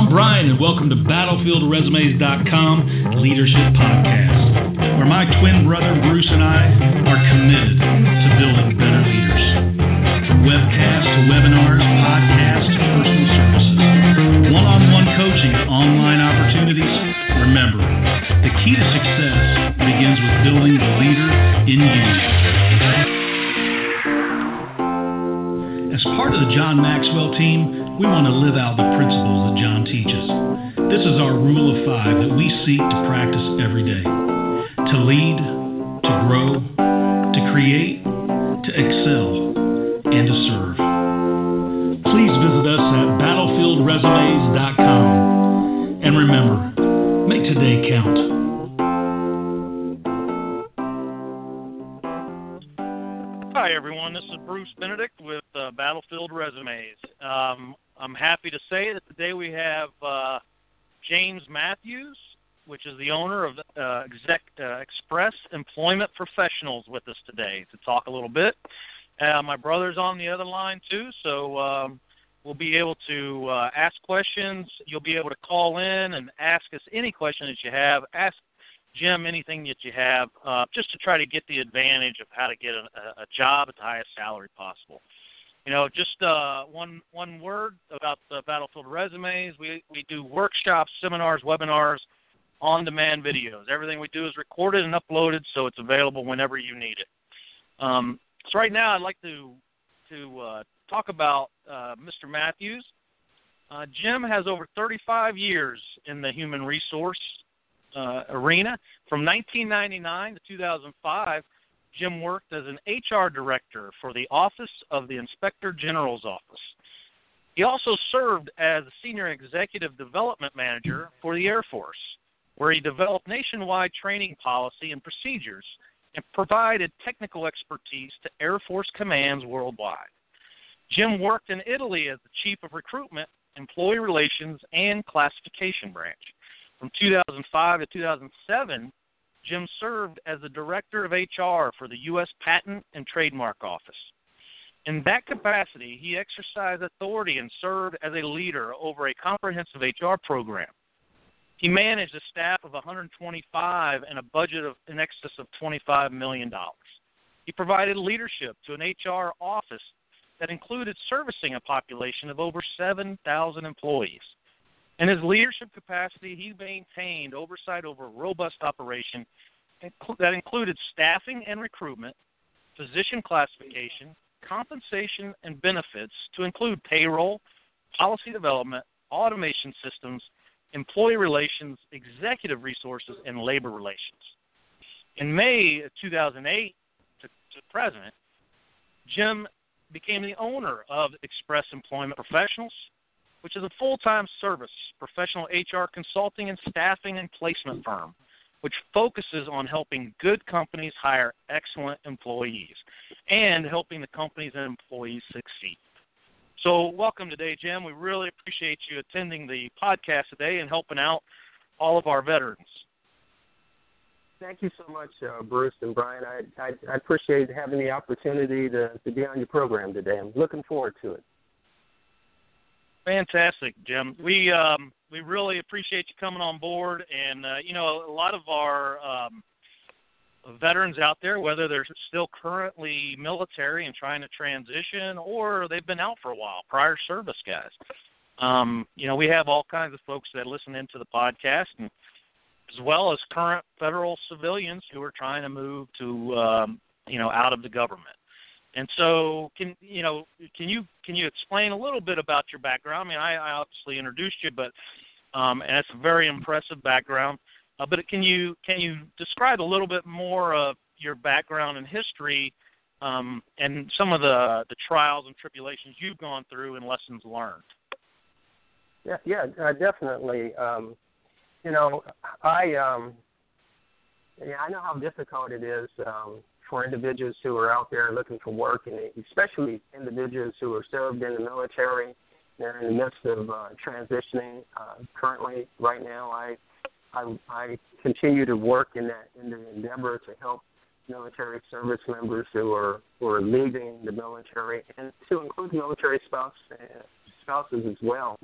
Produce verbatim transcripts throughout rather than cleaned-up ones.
I'm Brian, and welcome to Battlefield Resumes dot com Leadership Podcast, where my twin brother Bruce and I are committed to building better leaders. From webcasts to webinars, podcasts to personal services, one-on-one coaching to online opportunities, remember, the key to success begins with building the leader in you. As part of the John Maxwell team, we want to live out the principles that John teaches. This is our rule of five that we seek to practice every day. To lead, to grow, to create, to excel, and to serve. Please visit us at Battlefield Resumes dot com. And remember, make today count. Hi, everyone. This is Bruce Benedict with uh, Battlefield Resumes. Um, I'm happy to say that today we have uh, James Matthews, which is the owner of uh, Exec, uh, Express Employment Professionals, with us today to talk a little bit. Uh, my brother's on the other line, too, so um, we'll be able to uh, ask questions. You'll be able to call in and ask us any question that you have. Ask Jim anything that you have, uh, just to try to get the advantage of how to get a, a job at the highest salary possible. You know, just uh, one one word about the Battlefield Resumes. We we do workshops, seminars, webinars, on-demand videos. Everything we do is recorded and uploaded, so it's available whenever you need it. Um, so right now, I'd like to to uh, talk about uh, Mister Matthews. Uh, Jim has over thirty-five years in the human resource uh, arena. From nineteen ninety-nine to two thousand five. Jim worked as an H R director for the Office of the Inspector General's Office. He also served as a senior executive development manager for the Air Force, where he developed nationwide training policy and procedures and provided technical expertise to Air Force commands worldwide. Jim worked in Italy as the chief of recruitment, employee relations, and classification branch. From two thousand five to two thousand seven, Jim served as the Director of H R for the U S Patent and Trademark Office. In that capacity, he exercised authority and served as a leader over a comprehensive H R program. He managed a staff of one hundred twenty-five and a budget of in excess of twenty-five million dollars. He provided leadership to an H R office that included servicing a population of over seven thousand employees. In his leadership capacity, he maintained oversight over a robust operation that included staffing and recruitment, physician classification, compensation and benefits to include payroll, policy development, automation systems, employee relations, executive resources, and labor relations. In May of two thousand eight to, to present, Jim became the owner of Express Employment Professionals, which is a full-time service professional H R consulting and staffing and placement firm, which focuses on helping good companies hire excellent employees and helping the companies and employees succeed. So welcome today, Jim. We really appreciate you attending the podcast today and helping out all of our veterans. Thank you so much, uh, Bruce and Brian. I, I, I appreciate having the opportunity to, to be on your program today. I'm looking forward to it. Fantastic, Jim. We um, we really appreciate you coming on board. And, uh, you know, a lot of our um, veterans out there, whether they're still currently military and trying to transition or they've been out for a while, prior service guys, um, you know, we have all kinds of folks that listen into the podcast, and as well as current federal civilians who are trying to move to, um, you know, out of the government. And so, can you know, can you can you explain a little bit about your background? I mean, I, I obviously introduced you, but um, and it's a very impressive background. Uh, but can you can you describe a little bit more of your background and history, um, and some of the the trials and tribulations you've gone through and lessons learned? Yeah, yeah, uh, definitely. Um, you know, I um, yeah, I know how difficult it is. Um, for individuals who are out there looking for work, and especially individuals who are served in the military. They're in the midst of uh, transitioning. Uh, currently, right now, I, I I continue to work in that in the endeavor to help military service members who are who are leaving the military, and to include military spouse, uh, spouses as well.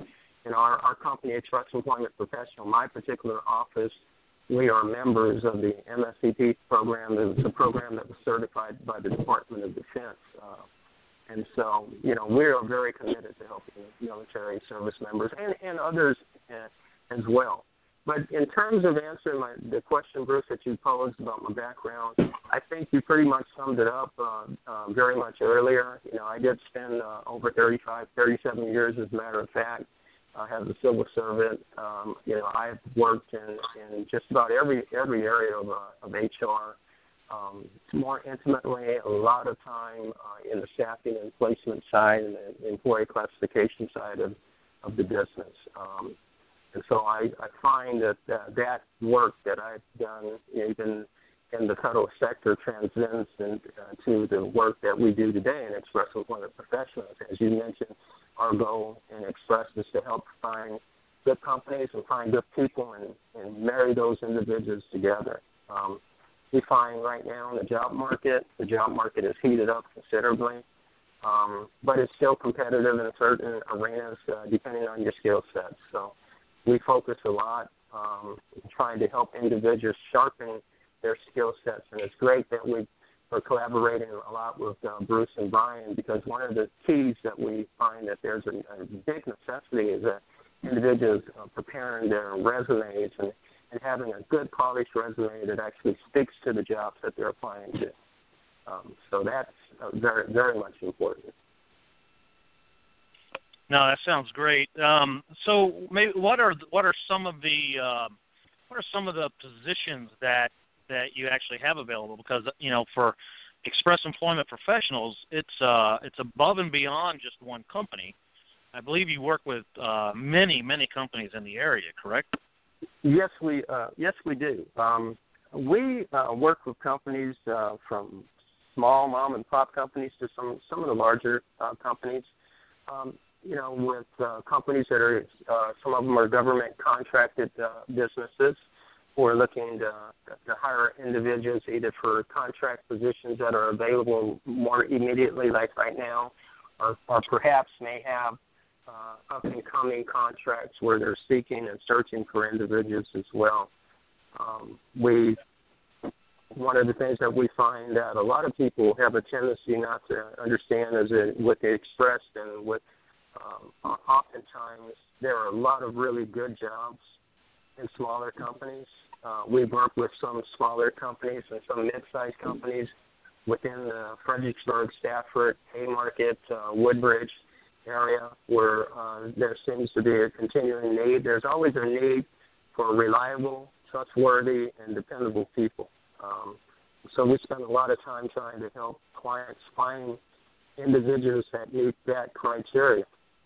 in our, our company, Express Employment Professional, my particular office, we are members of the M S C P program. It's a program that was certified by the Department of Defense. Uh, and so, you know, we are very committed to helping military service members and, and others uh, as well. But in terms of answering my, the question, Bruce, that you posed about my background, I think you pretty much summed it up uh, uh, very much earlier. You know, I did spend uh, over thirty-five, thirty-seven years, as a matter of fact, uh, as a civil servant. Um, you know, I've worked in, in just about every every area of, uh, of H R. Um, more intimately, a lot of time uh, in the staffing and placement side and the employee classification side of, of the business. Um, And so I, I find that uh, that work that I've done, even in the federal sector, transcends in, uh, to the work that we do today in Express Employment Professionals. As you mentioned, our goal in Express is to help find good companies and find good people and, and marry those individuals together. Um, we find right now in the job market, the job market is heated up considerably, um, but it's still competitive in certain arenas uh, depending on your skill sets. So we focus a lot um, trying to help individuals sharpen their skill sets, and it's great that we are collaborating a lot with uh, Bruce and Brian, because one of the keys that we find that there's a, a big necessity is that individuals uh, preparing their resumes and, and having a good polished resume that actually speaks to the jobs that they're applying to. Um, so that's uh, very, very much important. No, that sounds great. Um, so, maybe what are what are some of the uh, what are some of the positions that that you actually have available? Because you know, for Express Employment Professionals, it's uh, it's above and beyond just one company. I believe you work with uh, many many companies in the area, correct? Yes, we uh, yes we do. Um, we uh, work with companies uh, from small mom and pop companies to some some of the larger uh, companies. Um, you know, with uh, companies that are, uh, some of them are government contracted uh, businesses who are looking to, to hire individuals either for contract positions that are available more immediately, like right now, or, or perhaps may have uh, up-and-coming contracts where they're seeking and searching for individuals as well. Um, we, one of the things that we find that a lot of people have a tendency not to understand is that what they expressed and what Um, oftentimes, there are a lot of really good jobs in smaller companies. Uh, we work with some smaller companies and some mid-sized companies within the Fredericksburg, Stafford, Haymarket, uh, Woodbridge area where uh, there seems to be a continuing need. There's always a need for reliable, trustworthy, and dependable people. Um, so we spend a lot of time trying to help clients find individuals that meet that criteria.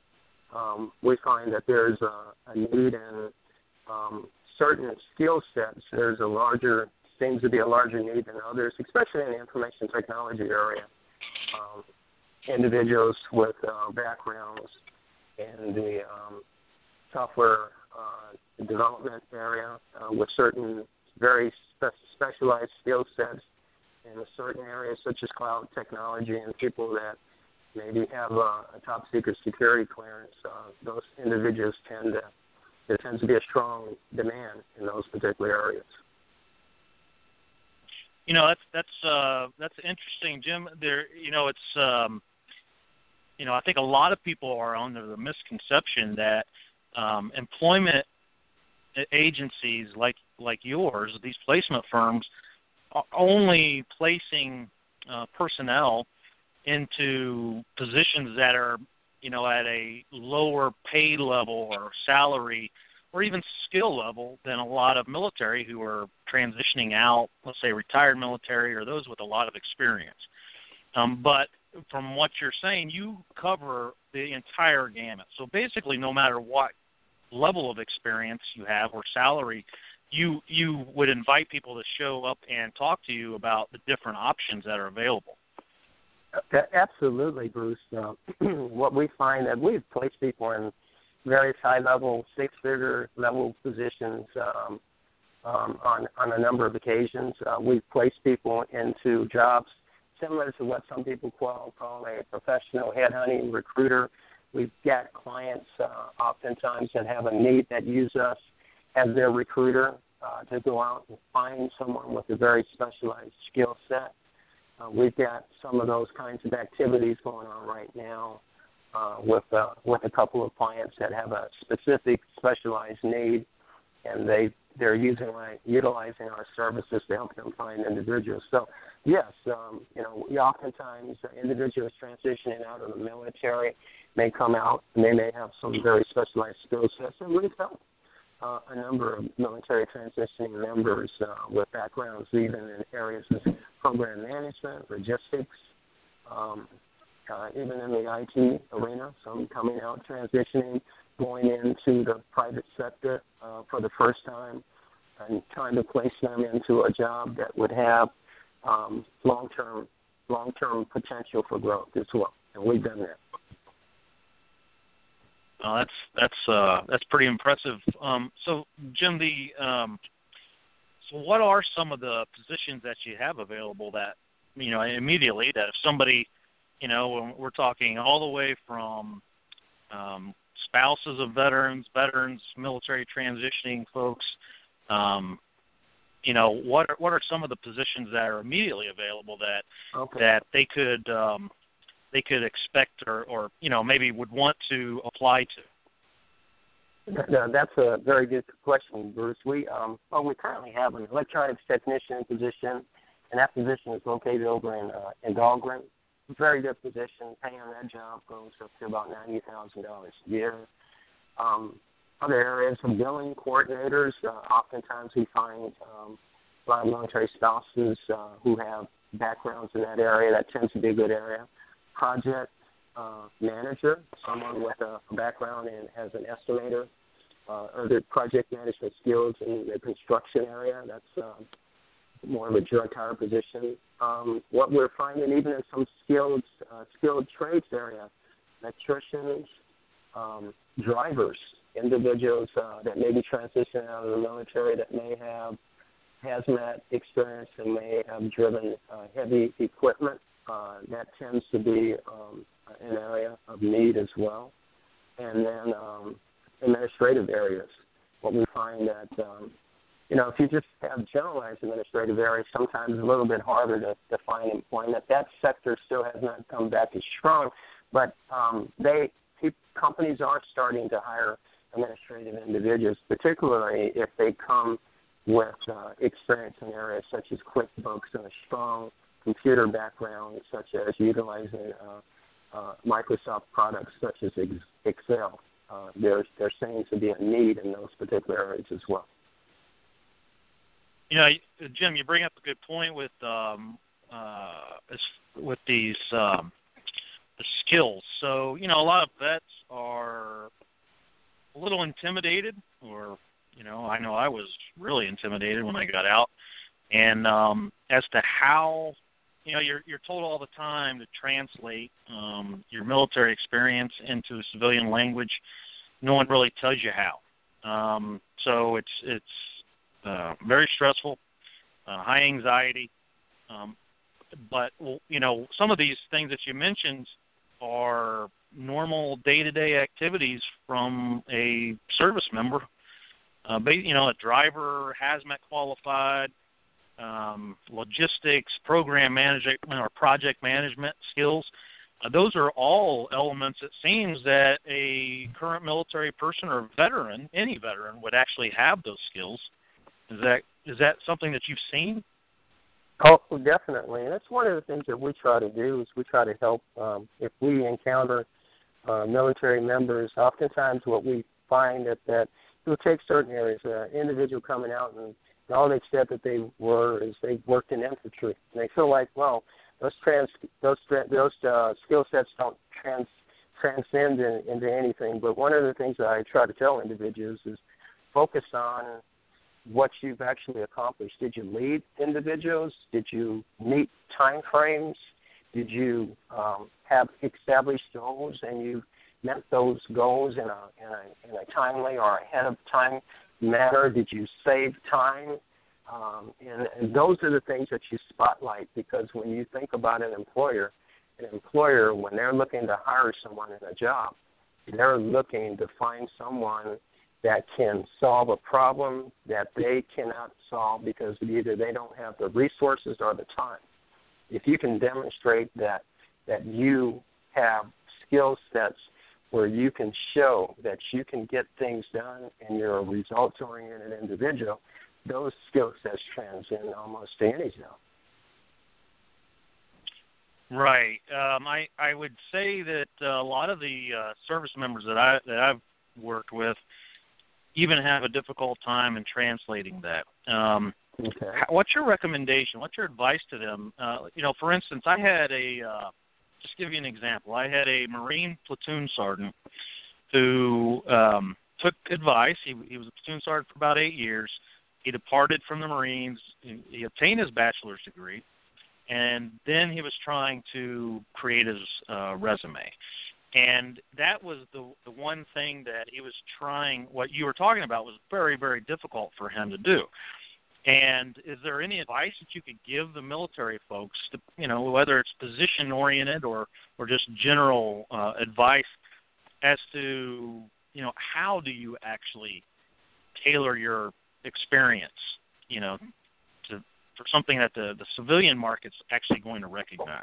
Um, we find that there's a, a need in um, certain skill sets. There's a larger, seems to be a larger need than others, especially in the information technology area. Um, individuals with uh, backgrounds in the um, software uh, development area uh, with certain very spe- specialized skill sets in certain areas such as cloud technology, and people that maybe have a, a top secret security clearance. Uh, those individuals tend to, there tends to be a strong demand in those particular areas. You know, that's that's uh, that's interesting, Jim. There, you know, it's um, you know, I think a lot of people are under the misconception that um, employment agencies like like yours, these placement firms, are only placing uh, personnel into positions that are, you know, at a lower pay level or salary or even skill level than a lot of military who are transitioning out, let's say retired military or those with a lot of experience. Um, but from what you're saying, you cover the entire gamut. So basically, no matter what level of experience you have or salary, you you would invite people to show up and talk to you about the different options that are available. Absolutely, Bruce. Uh, what we find that we've placed people in various high-level, six-figure level positions um, um, on, on a number of occasions. Uh, we've placed people into jobs similar to what some people call, call a professional headhunting recruiter, we've got clients uh, oftentimes that have a need that use us as their recruiter uh, to go out and find someone with a very specialized skill set. Uh, we've got some of those kinds of activities going on right now uh, with uh, with a couple of clients that have a specific specialized need, and they they're using utilizing our services to help them find individuals. So yes, um, you know, we oftentimes uh, individuals transitioning out of the military may come out and they may have some very specialized skill sets, and we've helped uh, a number of military transitioning members uh, with backgrounds even in areas of program management, logistics, um, uh, even in the I T arena, some coming out transitioning, going into the private sector uh, for the first time and trying to place them into a job that would have um, long-term long-term potential for growth as well. And we've done that. Uh, that's that's uh, that's pretty impressive. Um, so, Jim, the um, so what are some of the positions that you have available that, you know, immediately that if somebody, you know, we're talking all the way from um, spouses of veterans, veterans, military transitioning folks, um, you know, what are, what are some of the positions that are immediately available that okay. that they could um, they could expect or, or, you know, maybe would want to apply to? No, that's a very good question, Bruce. We um, well, we currently have an electronics technician position, and that position is located over in uh, in Dahlgren. Very good position. Pay on that job goes up to about ninety thousand dollars a year. Um, other areas of billing coordinators, uh, oftentimes we find um, a lot of military spouses uh, who have backgrounds in that area. That tends to be a good area. Project uh, manager, someone with a background in as an estimator, uh, other project management skills in the construction area. That's uh, more of a direct hire position. Um, what we're finding, even in some skilled uh, skilled trades area, electricians, um, drivers, individuals uh, that may be transitioning out of the military that may have hazmat experience and may have driven uh, heavy equipment. Uh, that tends to be um, an area of need as well. And then um, administrative areas. What we find that um, You know, if you just have generalized administrative areas, sometimes it's a little bit harder to, to find employment. That sector still has not come back as strong, but um, they companies are starting to hire administrative individuals, particularly if they come with uh, experience in areas such as QuickBooks and a strong computer background, such as utilizing uh, uh, Microsoft products such as Excel. Uh, there, there seems to be a need in those particular areas as well. You know, Jim, you bring up a good point with um, uh, with these um, the skills. So, you know, a lot of vets are a little intimidated, or, you know, I know I was really intimidated when I got out, and um, as to how, you know, you're you're told all the time to translate um, your military experience into civilian language. No one really tells you how. Um, so it's it's Uh, very stressful, uh, high anxiety, um, but, you know, some of these things that you mentioned are normal day-to-day activities from a service member, uh, you know, a driver, hazmat qualified, um, logistics, program management, or project management skills. Uh, those are all elements, it seems, that a current military person or veteran, any veteran, would actually have those skills. Is that is that something that you've seen? Oh, definitely. And that's one of the things that we try to do is we try to help. Um, if we encounter uh, military members, oftentimes what we find that, that it will take certain areas. An uh, individual coming out and, and all they said that they were is they worked in infantry. And they feel like, well, those trans those those uh, skill sets don't trans transcend in, into anything. But one of the things that I try to tell individuals is focus on what you've actually accomplished. Did you lead individuals? Did you meet time frames? Did you um, have established goals and you met those goals in a, in a in a timely or ahead of time manner? Did you save time? Um, and, and those are the things that you spotlight, because when you think about an employer, an employer, when they're looking to hire someone in a job, They're looking to find someone that can solve a problem that they cannot solve because either they don't have the resources or the time. If you can demonstrate that that you have skill sets where you can show that you can get things done and you're a results-oriented individual, those skill sets transcend almost to any job. Right. Um, I I would say that uh, a lot of the uh, service members that I that I've worked with even have a difficult time in translating that. Um, okay. What's your recommendation? What's your advice to them? Uh, you know, for instance, I had a uh, just give you an example. I had a Marine platoon sergeant who um, took advice. He, he was a platoon sergeant for about eight years. He departed from the Marines. He, he obtained his bachelor's degree. And then he was trying to create his uh, resume. And that was the the one thing that he was trying, what you were talking about was very, very difficult for him to do. And is there any advice that you could give the military folks, to, you know, whether it's position-oriented or, or just general uh, advice as to, you know, how do you actually tailor your experience, you know, for something that the, the civilian market's actually going to recognize?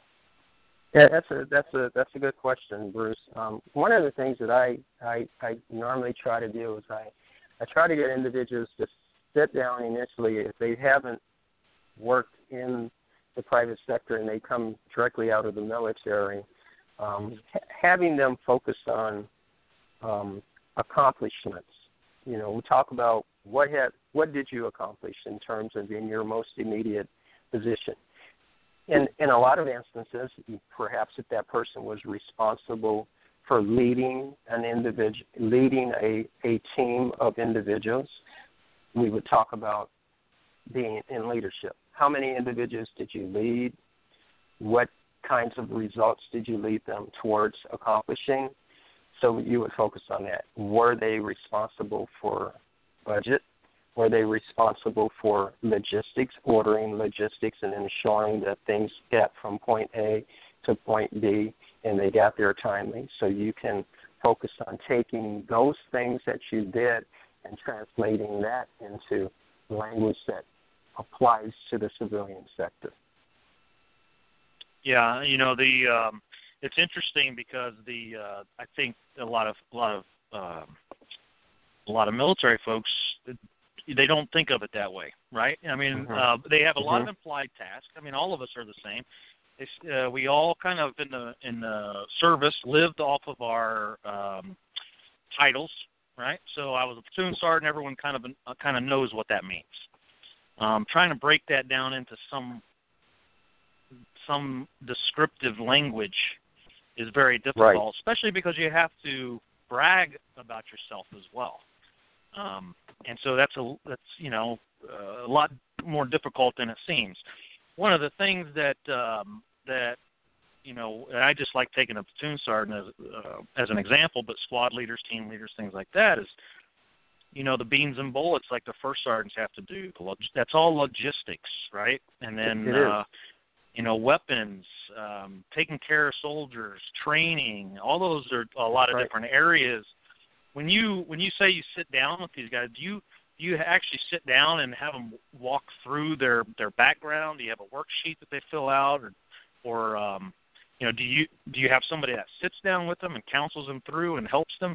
Yeah, that's a that's a that's a good question, Bruce. Um, one of the things that I, I I normally try to do is I I try to get individuals to sit down initially if they haven't worked in the private sector and they come directly out of the military, um, ha- having them focus on um, accomplishments. You know, we talk about what had what did you accomplish in terms of in your most immediate position. In in a lot of instances, perhaps if that person was responsible for leading an individual, leading a, a team of individuals, we would talk about being in leadership. How many individuals did you lead? What kinds of results did you lead them towards accomplishing? So you would focus on that. Were they responsible for budget? Were they responsible for logistics, ordering logistics and ensuring that things get from point A to point B and they got there timely? So you can focus on taking those things that you did and translating that into language that applies to the civilian sector. Yeah, you know, the um, it's interesting because the uh, I think a lot of a lot of um, a lot of military folks, they don't think of it that way, right? I mean, mm-hmm. uh, they have a lot mm-hmm. of implied tasks. I mean, all of us are the same. It's, uh, we all kind of in the in the service lived off of our um, titles, right? So I was a platoon sergeant. Everyone kind of uh, kind of knows what that means. Um, trying to break that down into some some descriptive language is very difficult, right. especially because you have to brag about yourself as well. Um, and so that's a that's you know uh, a lot more difficult than it seems. One of the things that um, that you know I just like taking a platoon sergeant as uh, as an example, but squad leaders, team leaders, things like that is you know the beans and bullets like the first sergeants have to do. That's all logistics, right? And then it is. Uh, you know weapons, um, taking care of soldiers, training. All those are a lot of right. different areas. When you when you say you sit down with these guys, do you do you actually sit down and have them walk through their, their background? Do you have a worksheet that they fill out, or or um, you know do you do you have somebody that sits down with them and counsels them through and helps them?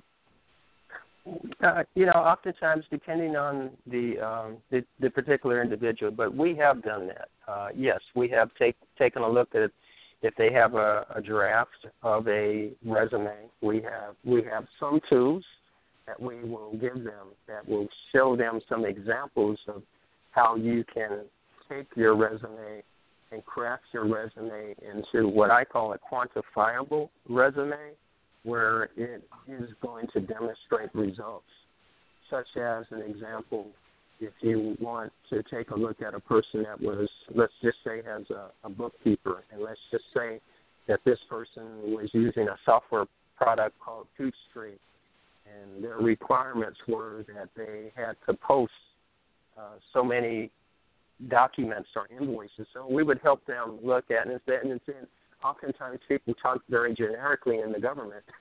Uh, you know, oftentimes depending on the, um, the the particular individual, but we have done that. Uh, yes, we have take, taken a look at if they have a, a draft of a resume. We have we have some tools that we will give them that will show them some examples of how you can take your resume and craft your resume into what I call a quantifiable resume, where it is going to demonstrate results, such as an example, if you want to take a look at a person that was, let's just say, has a, a bookkeeper, and let's just say that this person was using a software product called TootStreet, and their requirements were that they had to post uh, so many documents or invoices. So we would help them look at it, and, and oftentimes people talk very generically in the government.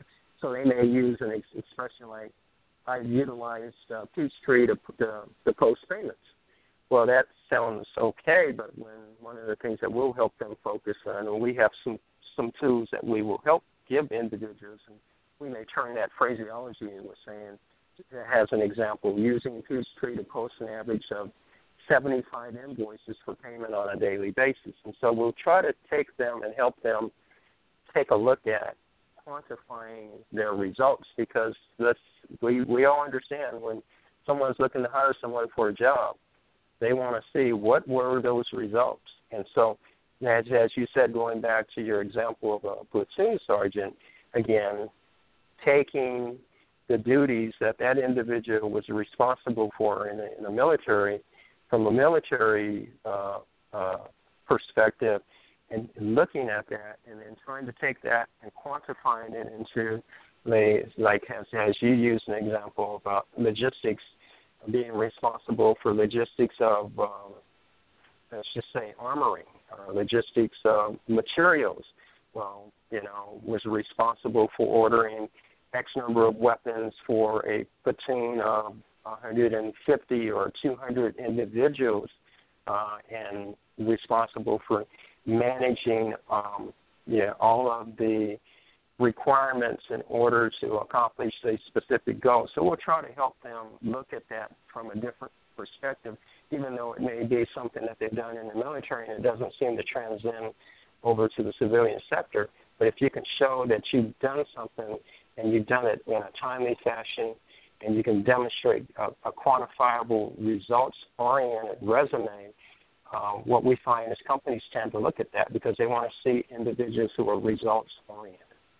So they may use an ex- expression like, I utilized uh, Peachtree to, to, to post payments. Well, that sounds okay, but when one of the things that we'll help them focus on, and we have some, some tools that we will help give individuals, and we may turn that phraseology into saying, as an example, using Peachtree to post an average of seventy-five invoices for payment on a daily basis. And so we'll try to take them and help them take a look at quantifying their results, because this, we, we all understand when someone's looking to hire someone for a job, they want to see what were those results. And so, as, as you said, going back to your example of a platoon sergeant, again, taking the duties that that individual was responsible for in the, in the military, from a military uh, uh, perspective, and looking at that and then trying to take that and quantifying it into, the, like as, as you used an example about logistics, being responsible for logistics of, um, let's just say, armoring, uh, logistics of materials. Well, you know, was responsible for ordering X number of weapons for a platoon of one hundred fifty or two hundred individuals, uh, and responsible for managing um, yeah, all of the requirements in order to accomplish a specific goal. So we'll try to help them look at that from a different perspective, even though it may be something that they've done in the military and it doesn't seem to transcend over to the civilian sector. But if you can show that you've done something and you've done it in a timely fashion, and you can demonstrate a, a quantifiable, results-oriented resume, uh, what we find is companies tend to look at that because they want to see individuals who are results-oriented.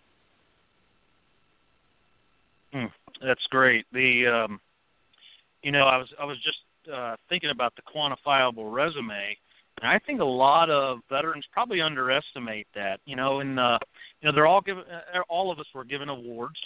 Mm, that's great. The um, you know, I was I was just uh, thinking about the quantifiable resume, and I think a lot of veterans probably underestimate that. You know, and uh, you know, they're all given, all of us were given awards.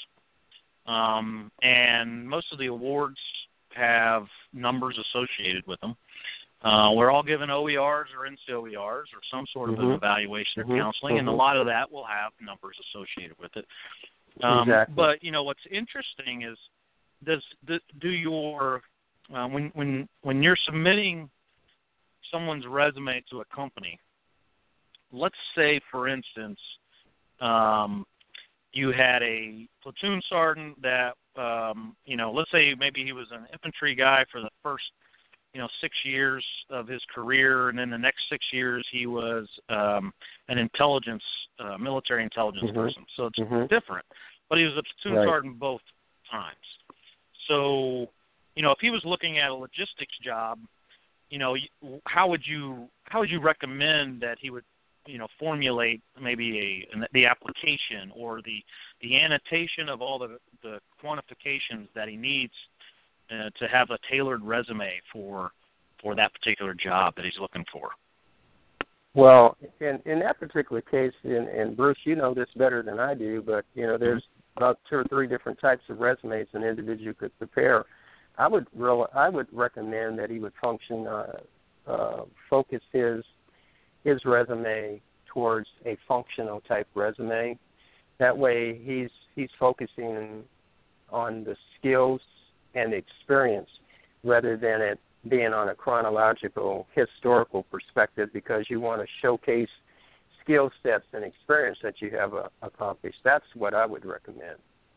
Um, and most of the awards have numbers associated with them. Uh, we're all given O E Rs or N C O E Rs or some sort of mm-hmm. an evaluation mm-hmm. or counseling, mm-hmm. and a lot of that will have numbers associated with it. Um, exactly. But, you know, what's interesting is does do your uh, when when when you're submitting someone's resume to a company, let's say, for instance, um, you had a platoon sergeant that, um, you know, let's say maybe he was an infantry guy for the first, you know, six years of his career, and then the next six years he was um, an intelligence, uh, military intelligence mm-hmm. person. So it's mm-hmm. different. But he was a platoon right. sergeant both times. So, you know, if he was looking at a logistics job, you know, how would you how would you recommend that he would, you know, formulate maybe a the application or the the annotation of all the the quantifications that he needs uh, to have a tailored resume for for that particular job that he's looking for? Well, in in that particular case, and, and Bruce, you know this better than I do, but you know, there's about two or three different types of resumes an individual could prepare. I would real, I would recommend that he would function uh, uh, focus his his resume towards a functional type resume. That way he's he's focusing on the skills and the experience rather than it being on a chronological, historical perspective, because you want to showcase skill sets and experience that you have uh, accomplished. That's what I would recommend.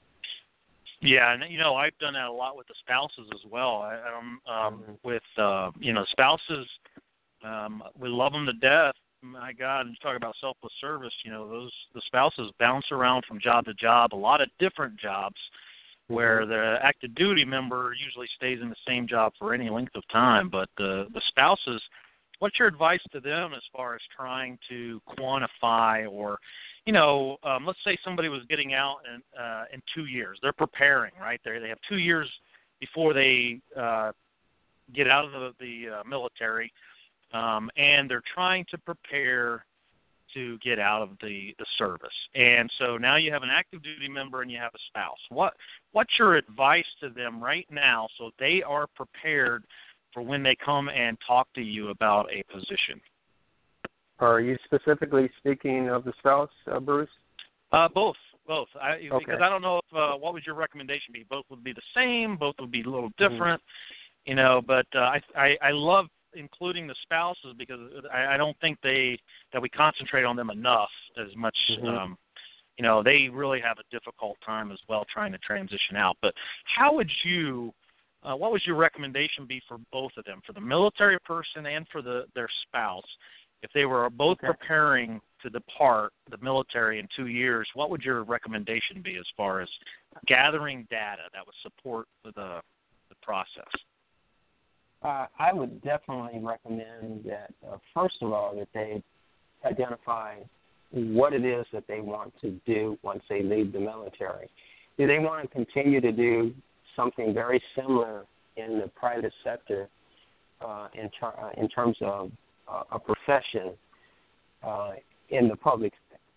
Yeah, and you know, I've done that a lot with the spouses as well. I, um, um, mm-hmm. With uh, you know, spouses, um, we love them to death. My God, and you talk about selfless service. You know, those the spouses bounce around from job to job, a lot of different jobs, mm-hmm. where the active duty member usually stays in the same job for any length of time. But the the spouses, what's your advice to them as far as trying to quantify or, you know, um, let's say somebody was getting out in, uh, in two years. They're preparing, right? They they have two years before they uh, get out of the, the uh, military, um, and they're trying to prepare to get out of the, the service. And so now you have an active duty member and you have a spouse. What What's your advice to them right now so they are prepared for when they come and talk to you about a position? Are you specifically speaking of the spouse, uh, Bruce? Uh, both, Both. I, Okay. Because I don't know if uh, what would your recommendation be? Both would be the same. Both would be a little different. Mm-hmm. You know, but uh, I, I I love including the spouses because I, I don't think they that we concentrate on them enough as much. Mm-hmm. Um, you know, they really have a difficult time as well trying to transition out. But how would you? Uh, what would your recommendation be for both of them, for the military person and for the their spouse? If they were both okay. preparing to depart the military in two years, what would your recommendation be as far as gathering data that would support the, the process? Uh, I would definitely recommend that, uh, first of all, that they identify what it is that they want to do once they leave the military. Do they want to continue to do something very similar in the private sector uh, in, ter- uh, in terms of uh, a profession uh, in the public,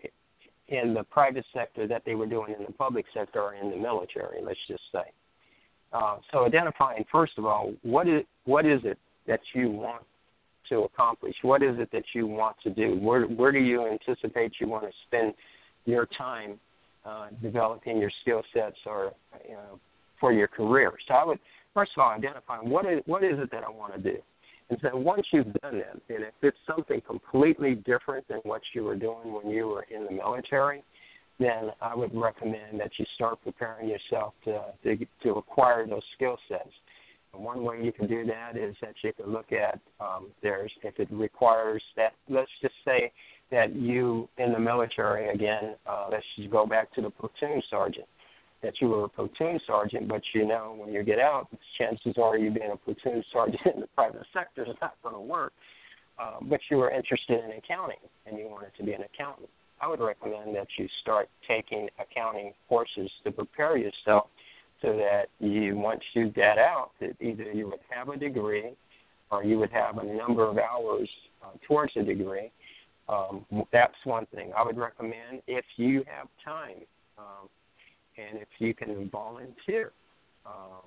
in the private sector that they were doing in the public sector or in the military, let's just say. Uh, so identifying, first of all, what is, what is it that you want to accomplish? What is it that you want to do? Where, where do you anticipate you want to spend your time uh, developing your skill sets or you know, for your career? So I would, first of all, identify what is, what is it that I want to do? And so once you've done that, and if it's something completely different than what you were doing when you were in the military, then I would recommend that you start preparing yourself to to, to acquire those skill sets. And one way you can do that is that you can look at um, there's if it requires that. Let's just say that you in the military again. Uh, let's just go back to the platoon sergeant. That you were a platoon sergeant, but you know when you get out, chances are you being a platoon sergeant in the private sector is not going to work. Uh, but you were interested in accounting and you wanted to be an accountant. I would recommend that you start taking accounting courses to prepare yourself so that you, once you get out, that either you would have a degree or you would have a number of hours uh, towards a degree. Um, that's one thing. I would recommend if you have time um, and if you can volunteer, uh,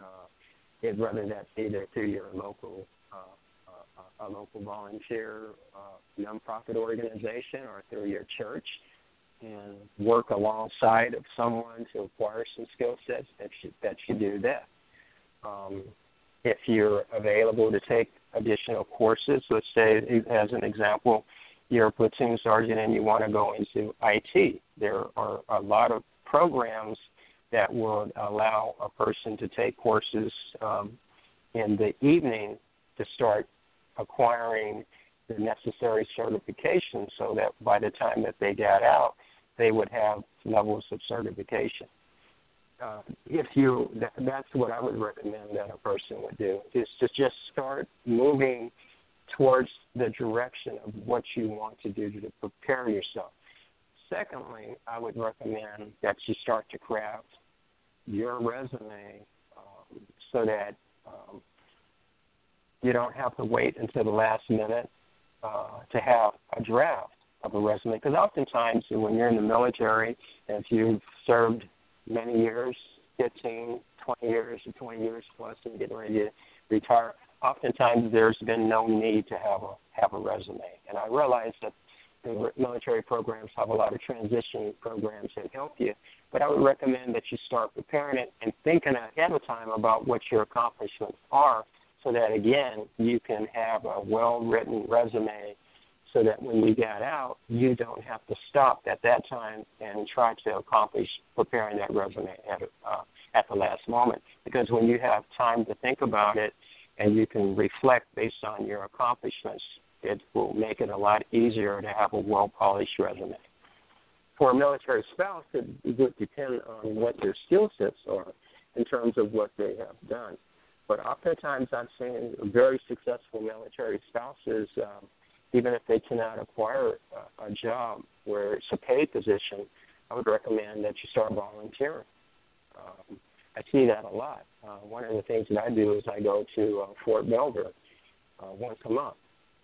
uh, whether that's either through your local uh, a local volunteer uh, nonprofit organization or through your church and work alongside of someone to acquire some skill sets, that you, that you do that. Um, if you're available to take additional courses, let's say as an example, you're a platoon sergeant and you want to go into I T. There are a lot of programs that would allow a person to take courses um, in the evening to start acquiring the necessary certification so that by the time that they got out, they would have levels of certification. Uh, if you, that, that's what I would recommend that a person would do, is to just start moving towards the direction of what you want to do to prepare yourself. Secondly, I would recommend that you start to craft your resume um, so that um, you don't have to wait until the last minute uh, to have a draft of a resume. Because oftentimes when you're in the military, if you've served many years, fifteen, twenty years, or twenty years plus, and getting ready to retire, oftentimes there's been no need to have a have a resume. And I realize that the military programs have a lot of transition programs that help you, but I would recommend that you start preparing it and thinking ahead of time about what your accomplishments are, so that, again, you can have a well-written resume so that when you get out, you don't have to stop at that time and try to accomplish preparing that resume at, uh, at the last moment. Because when you have time to think about it and you can reflect based on your accomplishments, it will make it a lot easier to have a well-polished resume. For a military spouse, it would depend on what their skill sets are in terms of what they have done. But oftentimes I've seen very successful military spouses, um, even if they cannot acquire a, a job where it's a paid position, I would recommend that you start volunteering. Um, I see that a lot. Uh, one of the things that I do is I go to uh, Fort Belvoir uh, once a month.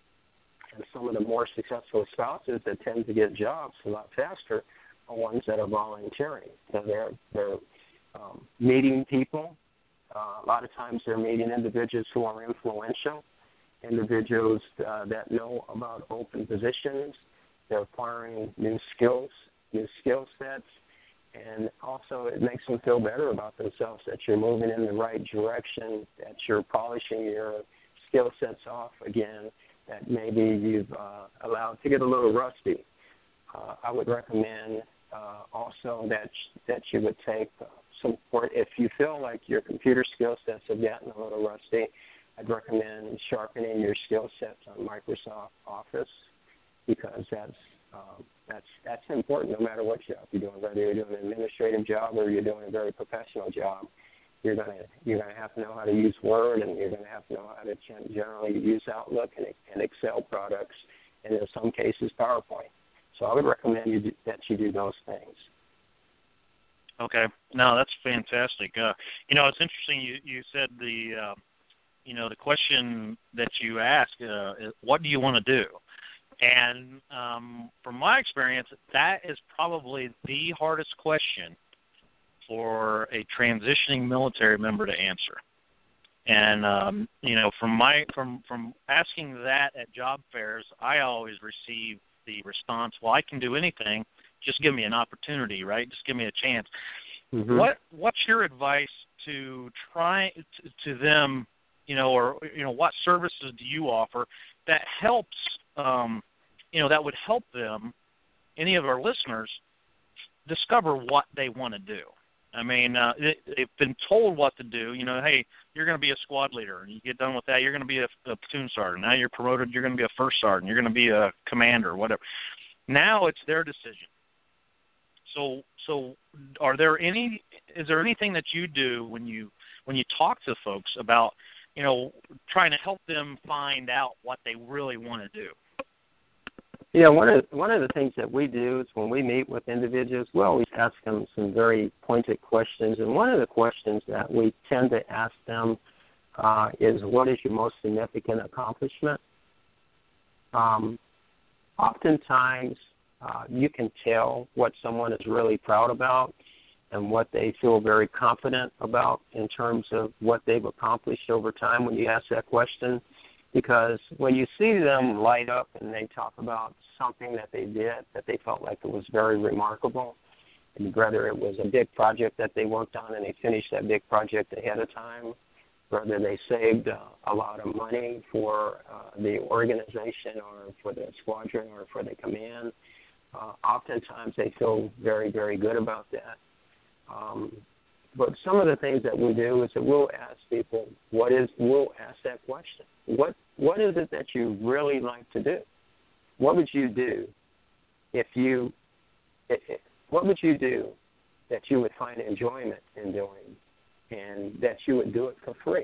And some of the more successful spouses that tend to get jobs a lot faster are ones that are volunteering. So they're, they're um, meeting people. Uh, a lot of times they're meeting individuals who are influential, individuals uh, that know about open positions. They're acquiring new skills, new skill sets, And also it makes them feel better about themselves, that you're moving in the right direction, that you're polishing your skill sets off again, that maybe you've uh, allowed to get a little rusty. Uh, I would recommend uh, also that that you would take some support. If you feel like your computer skill sets have gotten a little rusty, I'd recommend sharpening your skill sets on Microsoft Office, because that's um, that's that's important no matter what job you're doing, whether you're doing an administrative job or you're doing a very professional job. You're gonna you're gonna have to know how to use Word, and you're gonna have to know how to generally use Outlook and, and Excel products, and in some cases PowerPoint. So I would recommend you do, that you do those things. Okay, no, that's fantastic. Uh, you know, it's interesting. You you said the uh, you know the question that you ask, uh, is, what do you want to do? And um, from my experience, that is probably the hardest question for a transitioning military member to answer. And um, you know, from my from from asking that at job fairs, I always receive the response, "Well, I can do anything. Just give me an opportunity, right? Just give me a chance." Mm-hmm. What what's your advice to try to, to them? You know, or you know, what services do you offer that helps? Um, you know, that would help them, any of our listeners, discover what they want to do. I mean, uh, they, they've been told what to do. You know, hey, you're going to be a squad leader, and you get done with that, you're going to be a, a platoon sergeant. Now you're promoted, you're going to be a first sergeant. You're going to be a commander, whatever. Now it's their decision. So, so, are there any? Is there anything that you do when you when you talk to folks about, you know, trying to help them find out what they really want to do? Yeah, one of one of the things that we do is when we meet with individuals, we always ask them some very pointed questions. And one of the questions that we tend to ask them uh, is, what is your most significant accomplishment? Um, oftentimes, uh, you can tell what someone is really proud about and what they feel very confident about in terms of what they've accomplished over time when you ask that question. Because when you see them light up and they talk about something that they did that they felt like it was very remarkable, and whether it was a big project that they worked on and they finished that big project ahead of time, whether they saved uh, a lot of money for uh, the organization or for the squadron or for the command, uh, oftentimes they feel very, very good about that. Um, But some of the things that we do is that we'll ask people, what is, we'll ask that question. What What is it that you really like to do? What would you do if you, if, if, what would you do that you would find enjoyment in doing and that you would do it for free?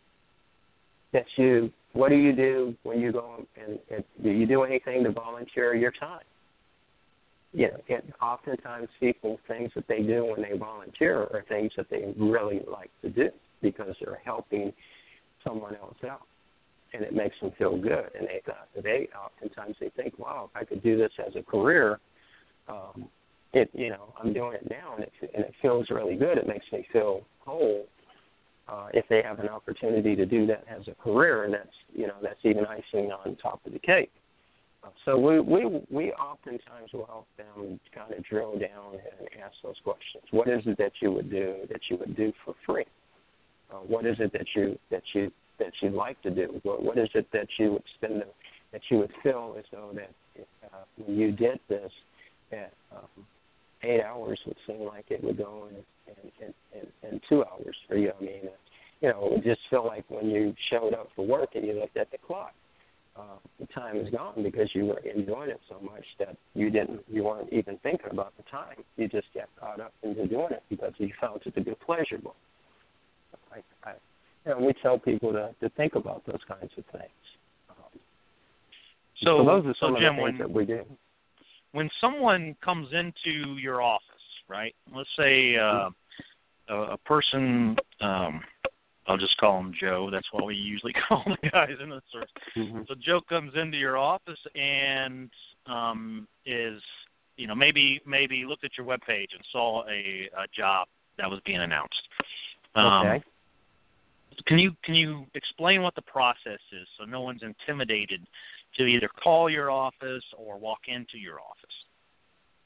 That you, what do you do when you go and, and do you do anything to volunteer your time? You know, it, oftentimes people, things that they do when they volunteer are things that they really like to do because they're helping someone else out, and it makes them feel good. And they thought they oftentimes they think, wow, if I could do this as a career, um, it you know, I'm doing it now, and it and it feels really good. It makes me feel whole. Uh, if they have an opportunity to do that as a career, and that's you know that's even icing on top of the cake. So we, we we oftentimes will help them kind of drill down and ask those questions. What is it that you would do that you would do for free? Uh, what is it that you that you that you like to do? What, what is it that you would spend the, that you would feel as though that uh, when you did this, that um, eight hours would seem like it would go in in, in, in two hours for you. I mean, uh, you know, it would just feel like when you showed up for work and you looked at the clock. Uh, the time is gone because you were enjoying it so much that you didn't, you weren't even thinking about the time. You just got caught up into doing it because you found it to be pleasurable. I, I, you know, we tell people to, to think about those kinds of things. Um, so, so those are some so of Jim, the things when, that we do. When someone comes into your office, right? Let's say uh, a, a person. Um, I'll just call him Joe. That's what we usually call the guys in the service. Mm-hmm. So Joe comes into your office and um, is, you know, maybe maybe looked at your webpage and saw a, a job that was being announced. Um, okay. Can you can you explain what the process is so no one's intimidated to either call your office or walk into your office?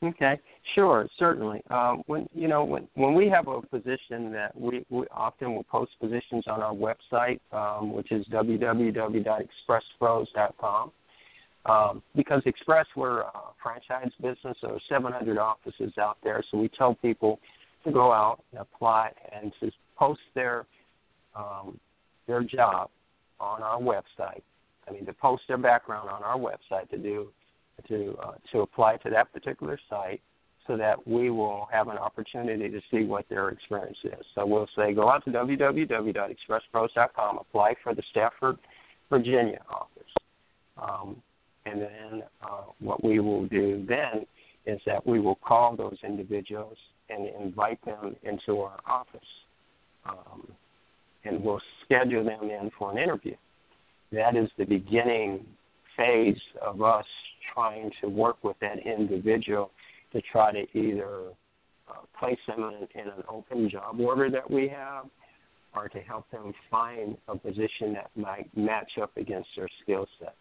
Okay, sure, certainly. Um, when you know when when we have a position that we, we often will post positions on our website, um, which is w w w dot express pros dot com. Um, because Express, we're a franchise business, so seven hundred offices out there. So we tell people to go out and apply and to post their um, their job on our website. I mean, to post their background on our website to do to uh, to apply to that particular site, so that we will have an opportunity to see what their experience is. So we'll say, go out to w w w dot express pros dot com, apply for the Stafford, Virginia office. Um, and then uh, what we will do then is that we will call those individuals and invite them into our office. Um, and we'll schedule them in for an interview. That is the beginning phase of us trying to work with that individual to try to either uh, place them in, in an open job order that we have, or to help them find a position that might match up against their skill sets.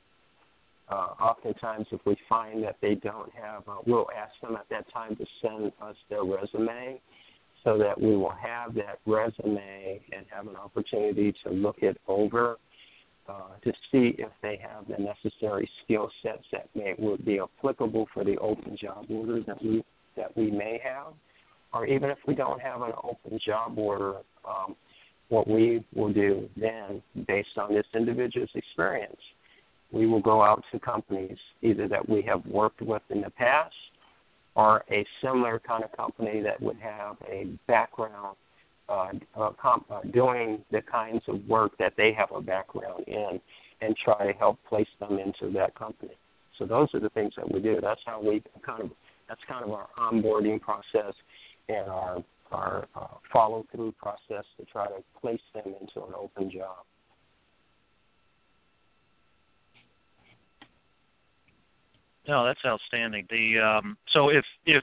Uh, oftentimes, if we find that they don't have, uh, we'll ask them at that time to send us their resume, so that we will have that resume and have an opportunity to look it over uh, to see if they have the necessary skill sets that may would be applicable for the open job order that we that we may have, or even if we don't have an open job order, um, what we will do then, based on this individual's experience, we will go out to companies either that we have worked with in the past or a similar kind of company that would have a background uh, uh, comp, uh, doing the kinds of work that they have a background in, and try to help place them into that company. So those are the things that we do. That's how we kind of that's kind of our onboarding process and our our uh, follow through process to try to place them into an open job. No, that's outstanding. The um, so if if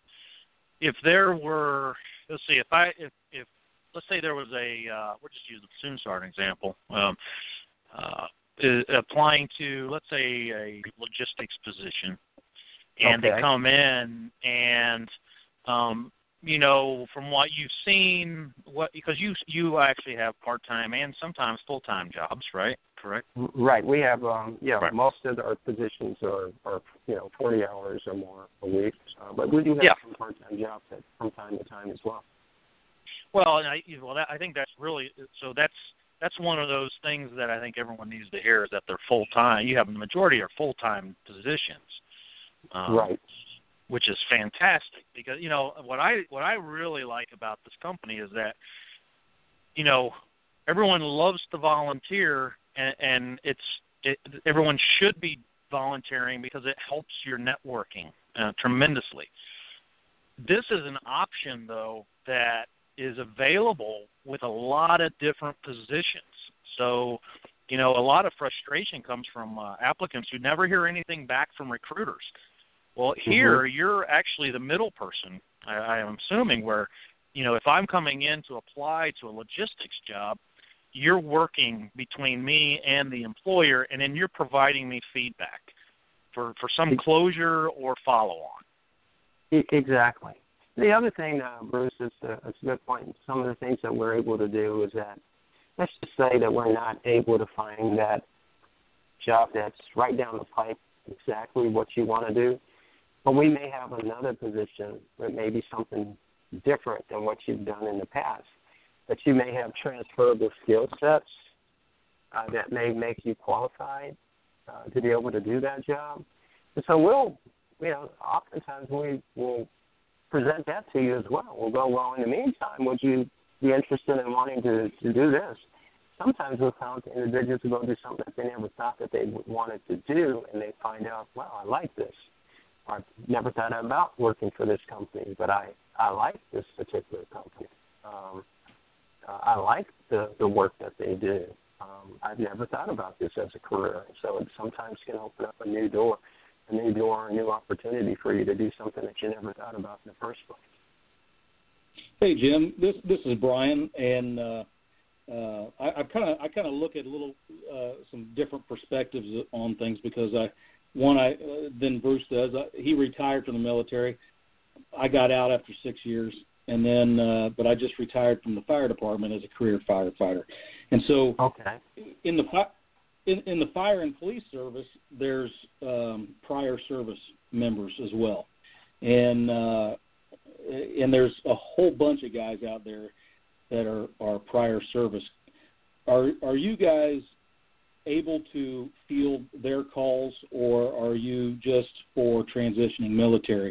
if there were, let's see, if I if, if let's say there was a uh, we'll just use the SoonStart example, um, uh, applying to, let's say, a logistics position, and okay. they come in and um, you know, from what you've seen, what because you you actually have part time and sometimes full time jobs, right? Correct. Right. We have, um, yeah, right. Most of our positions are, are, you know, forty hours or more a week, uh, but we do have yeah. some part-time jobs that, from time to time as well. Well, and I, well, that, I think that's really so. That's that's one of those things that I think everyone needs to hear is that they're full time. You have the majority are full time positions, um, right? Which is fantastic because you know what I what I really like about this company is that you know everyone loves to volunteer. And, and it's it, everyone should be volunteering because it helps your networking uh, tremendously. This is an option, though, that is available with a lot of different positions. So, you know, a lot of frustration comes from uh, applicants who never hear anything back from recruiters. Well, here mm-hmm. you're actually the middle person, I, I am assuming, where, you know, if I'm coming in to apply to a logistics job, you're working between me and the employer, and then you're providing me feedback for, for some closure or follow-on. Exactly. The other thing, uh, Bruce, is uh, it's a good point. Some of the things that we're able to do is that, let's just say that we're not able to find that job that's right down the pipe, exactly what you want to do, but we may have another position that may be something different than what you've done in the past. That you may have transferable skill sets uh, that may make you qualified uh, to be able to do that job. And so we'll, you know, oftentimes we will present that to you as well. We'll go, well, in the meantime, would you be interested in wanting to, to do this? Sometimes we'll found individuals who go do something that they never thought that they wanted to do, and they find out, well, I like this. Or I've never thought about working for this company, but I, I like this particular company. Um, Uh, I like the, the work that they do. Um, I've never thought about this as a career. So it sometimes can open up a new door, a new door, a new opportunity for you to do something that you never thought about in the first place. Hey, Jim, this this is Brian, and uh, uh, I kind of I kind of look at a little uh, some different perspectives on things because I one I uh, than Bruce does. Uh, he retired from the military. I got out after six years, and then uh, but I just retired from the fire department as a career firefighter. And so, okay. in the in, in the fire and police service, there's um, prior service members as well, and uh, and there's a whole bunch of guys out there that are, are prior service. Are are you guys able to field their calls, or are you just for transitioning military?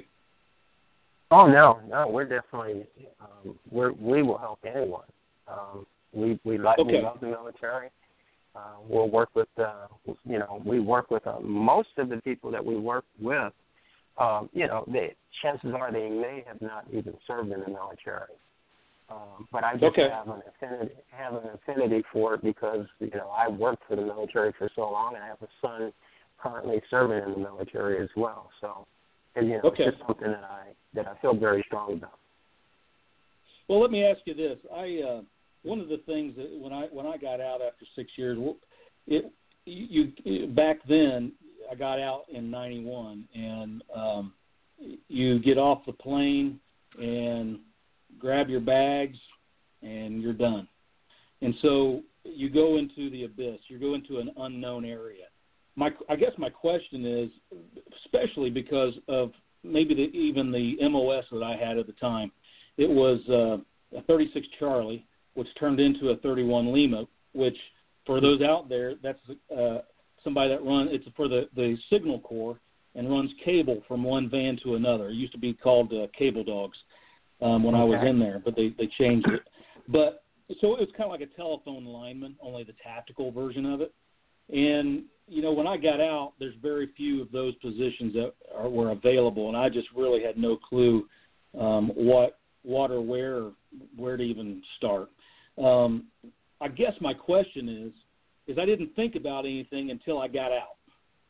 Oh no, no, we're definitely um, we're, we will help anyone. Um, we we like okay. we love the military. Uh, we'll work with uh, you know we work with uh, most of the people that we work with. Um, you know, they, chances are they may have not even served in the military. Um, but I just okay. have an affinity have an affinity for it because you know I worked for the military for so long, and I have a son currently serving in the military as well. So, and, you know, okay. it's just something that I that I feel very strong about. Well, let me ask you this: I uh, one of the things that when I when I got out after six years, it you, you back then I got out in ninety-one, and um, you get off the plane and grab your bags, and you're done. And so you go into the abyss. You go into an unknown area. My, I guess my question is, especially because of maybe the, even the M O S that I had at the time, it was uh, a thirty-six Charlie, which turned into a thirty-one Lima, which for those out there, that's uh, somebody that runs, it's for the, the Signal Corps and runs cable from one van to another. It used to be called uh, Cable Dogs. Um, when okay. I was in there, but they, they changed it. But so it was kind of like a telephone lineman, only the tactical version of it. And, you know, when I got out, there's very few of those positions that are, were available, and I just really had no clue um, what, what or where, where to even start. Um, I guess my question is, is I didn't think about anything until I got out.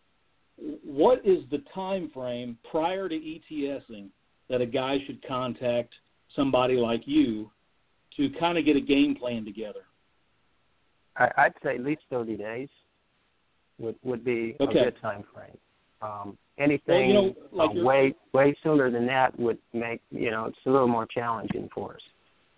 What is the time frame prior to ETSing that a guy should contact somebody like you to kind of get a game plan together? I, I'd say at least thirty days would, would be okay. a good time frame. Um, anything well, you know, like uh, way way sooner than that would make, you know, it's a little more challenging for us.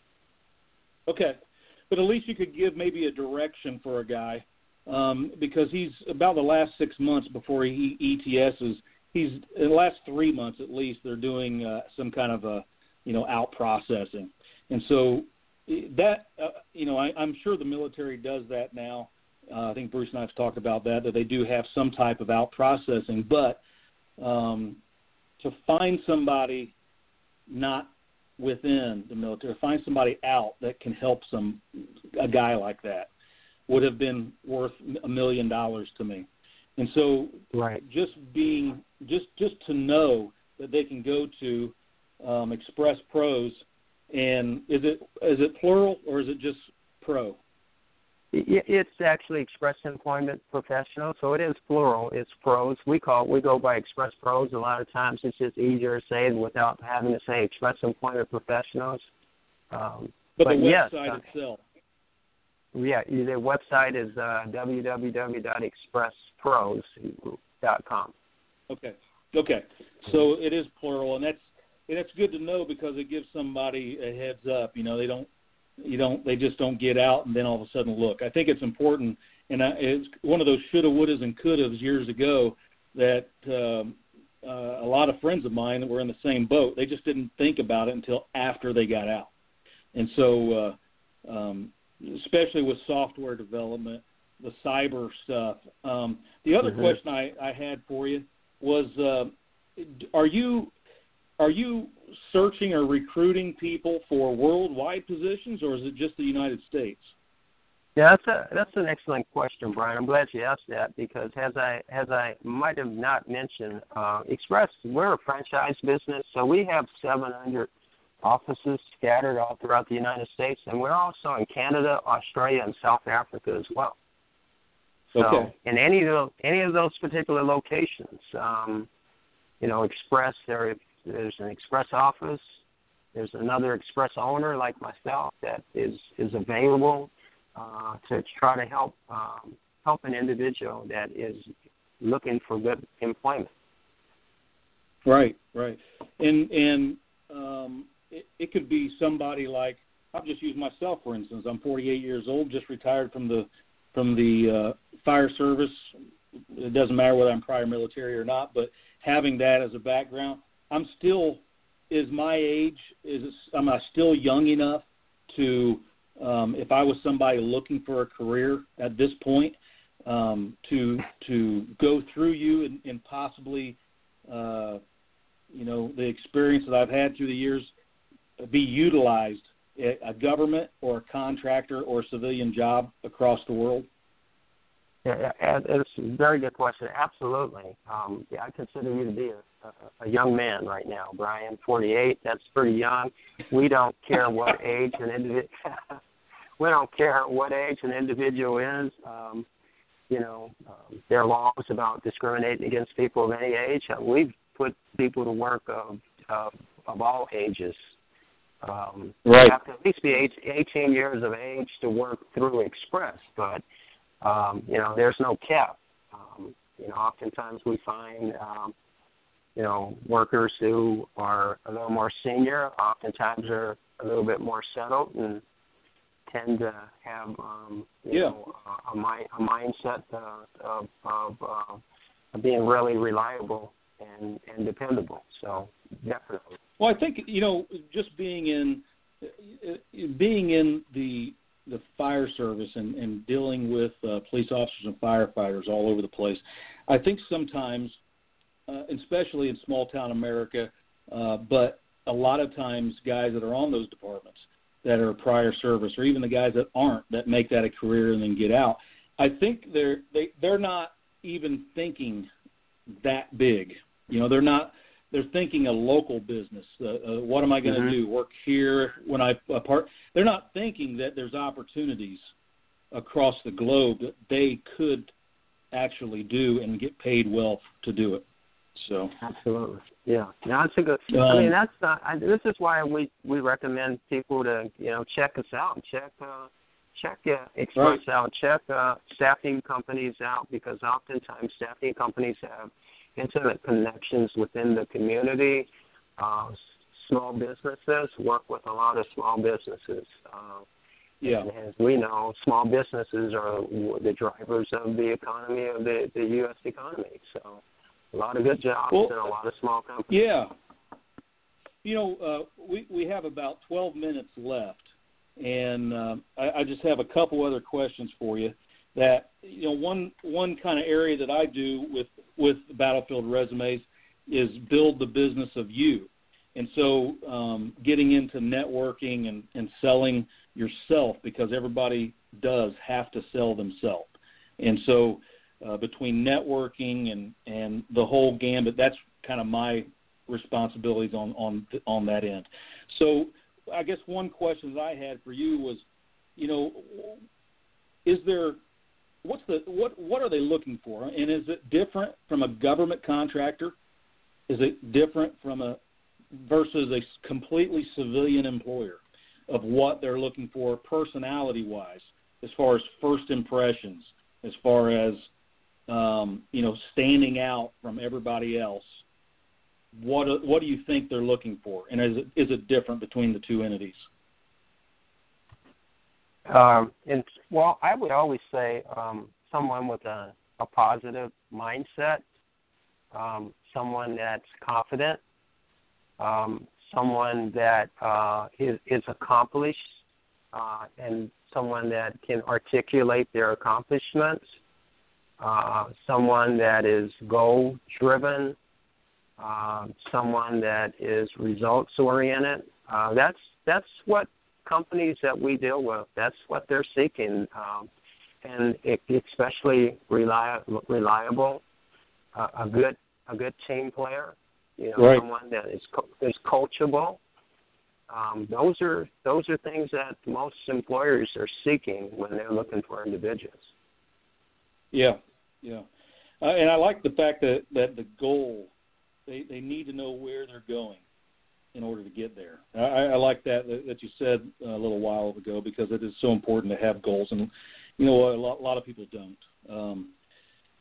Okay. But at least you could give maybe a direction for a guy um, because he's about the last six months before he E T Ss. He's in the last three months at least. They're doing uh, some kind of a, you know, out processing, and so that uh, you know I, I'm sure the military does that now. Uh, I think Bruce and I have talked about that that they do have some type of out processing, but um, to find somebody not within the military, find somebody out that can help some a guy like that would have been worth a million dollars to me. And so, right. just being, just just to know that they can go to um, Express Pros, and is it is it plural or is it just pro? It's actually Express Employment Professional, so it is plural. It's pros. We call we go by Express Pros. A lot of times, it's just easier to say it without having to say Express Employment Professionals. Um, but, but the yes, website uh, itself. Yeah, their website is uh, w w w dot express pros dot com. Okay, okay. So it is plural, and that's and that's good to know because it gives somebody a heads up. You know, they don't, you don't, they just don't get out and then all of a sudden look. I think it's important, and I, it's one of those shoulda, wouldas, and couldas years ago that um, uh, a lot of friends of mine that were in the same boat. They just didn't think about it until after they got out, and so. Uh, um, especially with software development, the cyber stuff. Um, the other mm-hmm. question I, I had for you was, uh, are you are you searching or recruiting people for worldwide positions, or is it just the United States? Yeah, that's a that's an excellent question, Brian. I'm glad you asked that because as I as I might have not mentioned, uh, Express, we're a franchise business, so we have seven hundred offices scattered all throughout the United States, and we're also in Canada, Australia, and South Africa as well. So okay. in any of those, any of those particular locations, um, you know, Express, there, there's an Express office, there's another Express owner like myself that is, is available uh, to try to help um, help an individual that is looking for good employment. Right, right. And and um, it, it could be somebody like, I'll just use myself, for instance. I'm forty-eight years old, just retired from the from the uh, fire service. It doesn't matter whether I'm prior military or not, but having that as a background, I'm still, is my age, is am I still young enough to, um, if I was somebody looking for a career at this point, um, to to go through you and, and possibly, uh, you know, the experience that I've had through the years be utilized at a government or a contractor or a civilian job across the world? Yeah, it's a very good question. Absolutely. Um, yeah, I consider you to be a, a, a young man right now, Brian. forty-eight, that's pretty young. We don't care what age an individual. we don't care what age an individual is. Um, you know, um, there are laws about discriminating against people of any age. Uh, we've put people to work of of, of all ages. Um, right. You have to at least be eighteen years of age to work through Express, but Um, you know, there's no cap. Um, you know, oftentimes we find, um, you know, workers who are a little more senior, oftentimes are a little bit more settled and tend to have, um, you yeah. know, a, a, mi- a mindset uh, of, of, uh, of being really reliable and, and dependable. So definitely. Well, I think, you know, just being in, being in the, the fire service and, and dealing with uh, police officers and firefighters all over the place, I think sometimes, uh, especially in small-town America, uh, but a lot of times guys that are on those departments that are prior service, or even the guys that aren't, that make that a career and then get out, I think they're, they, they're not even thinking that big. You know, they're not – they're thinking a local business. Uh, uh, what am I going to mm-hmm. do? Work here when I apart? They're not thinking that there's opportunities across the globe that they could actually do and get paid well to do it. So absolutely, yeah. No, that's a good. Um, I mean, that's uh, I, this is why we, we recommend people to you know check us out, check uh, check uh, Express right. out, check uh, staffing companies out, because oftentimes staffing companies have intimate connections within the community. Uh, small businesses work with a lot of small businesses. Uh, yeah. And as we know, small businesses are the drivers of the economy of the, the U S economy. So a lot of good jobs well, and a lot of small companies. Yeah. You know, uh, we, we have about twelve minutes left, and uh, I, I just have a couple other questions for you. That, you know, one one kind of area that I do with, with Battlefield Resumes is build the business of you. And so um, getting into networking and, and selling yourself, because everybody does have to sell themselves. And so uh, between networking and, and the whole gambit, that's kind of my responsibilities on, on, on that end. So I guess one question that I had for you was, you know, is there – What's the what? What are they looking for, and is it different from a government contractor? Is it different from a versus a completely civilian employer of what they're looking for, personality-wise, as far as first impressions, as far as um, you know, standing out from everybody else? What what do you think they're looking for, and is it is it different between the two entities? Um, and well, I would always say um, someone with a, a positive mindset, um, someone that's confident, um, someone that uh, is, is accomplished, uh, and someone that can articulate their accomplishments, uh, someone that is goal-driven, uh, someone that is results-oriented. Uh, that's that's what companies that we deal with, that's what they're seeking, um, and it, especially reliable, reliable uh, a good a good team player, you know, right. someone that is co- is coachable. Um, those are those are things that most employers are seeking when they're looking for individuals. Yeah, yeah, uh, and I like the fact that, that the goal, they they need to know where they're going in order to get there. I, I like that that you said a little while ago, because it is so important to have goals, and you know a lot, a lot of people don't. Um,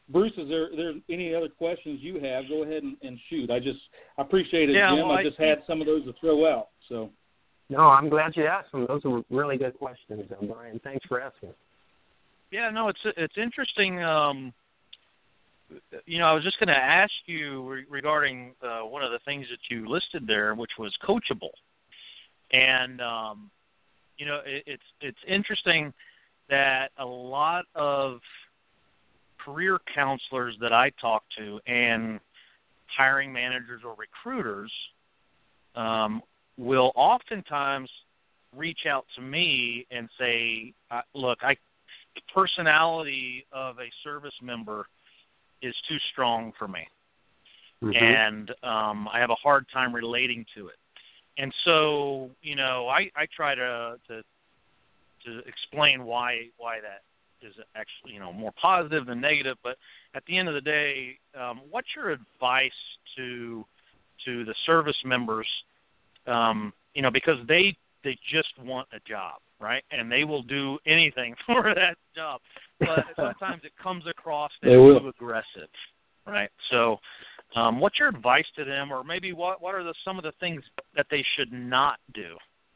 Bruce, is there there any other questions you have? Go ahead and, and shoot. I just I appreciate it, yeah, Jim. well, I just I, had some of those to throw out. So. No, I'm glad you asked them. Those are really good questions, Brian. Thanks for asking. Yeah, no, it's it's interesting. Um, you know, I was just going to ask you re- regarding uh, one of the things that you listed there, which was coachable, and um, you know, it, it's it's interesting that a lot of career counselors that I talk to and hiring managers or recruiters um, will oftentimes reach out to me and say, uh, look, I, the personality of a service member is too strong for me. Mm-hmm. And um, I have a hard time relating to it. And so, you know, I, I try to, to to explain why why that is actually, you know, more positive than negative. But at the end of the day, um, what's your advice to to the service members? Um, you know, because they they just want a job, right? And they will do anything for that job. But sometimes it comes across as too aggressive, right? So, um, what's your advice to them, or maybe what what are the, some of the things that they should not do?